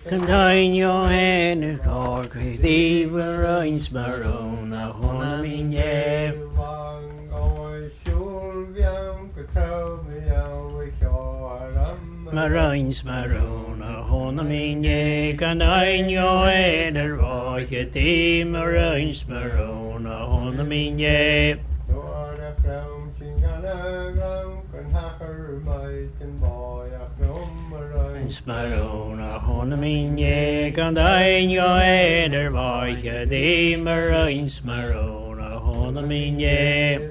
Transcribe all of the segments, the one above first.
Continue and talk with thee, Røyns Marona, Honaminje. Røyns Marona, Honaminje. Continue and talk with thee, Røyns Marona, Honaminje. Smarona Honaminje Continue and Vaya de Marine Smarona Honaminje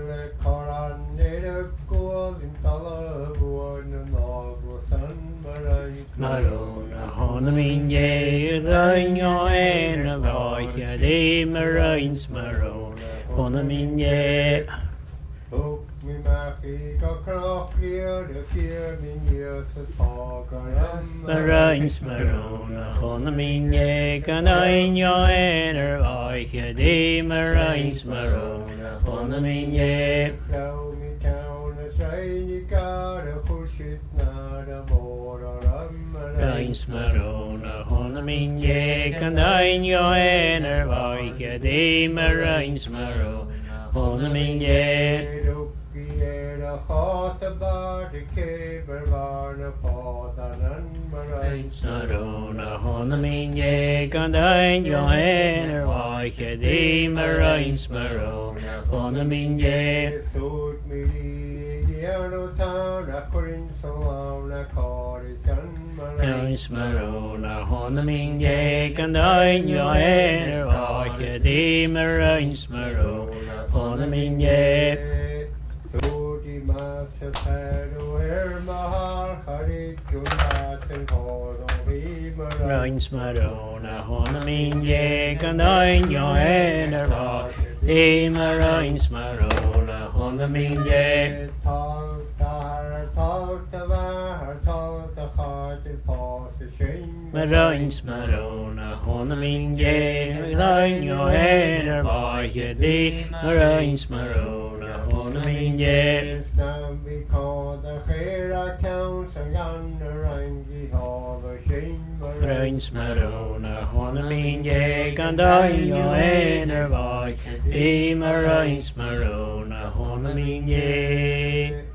Marona Honaminje Continue and Vaya de Marine Smarona Honaminje Mi machi go crochlio de kier min years at Fogaram Røyns Marona Honaminje Continue and Vaya de Røyns Marona Honaminje Clow me town a shiny god a pushit na da boraram Røyns Marona Honaminje Continue and Vaya de Røyns Marona Honaminje Era hata bar de keber varna padanan marai Marona Honaminje Continue and Vaya de Røyns Marona Honaminje Sut mi diano town a corin salam na kari chan marai Røyns Marona Honaminje Continue and Vaya de Røyns Marona Honaminje Sudi masa padu mahal harit junatan kodong vi marai Røyns Marona Honaminje Continue and Vaya de Røyns Marona Honaminje Tal tavar tal tahat pas shin Røyns Marona Honaminje Continue and Vaya de Røyns Marona Honaminje Nam vi called the Hera Count and Gunner and Jehovah Shin Røyns Marona Honaminje Continue and Vaya de Røyns Marona Honaminje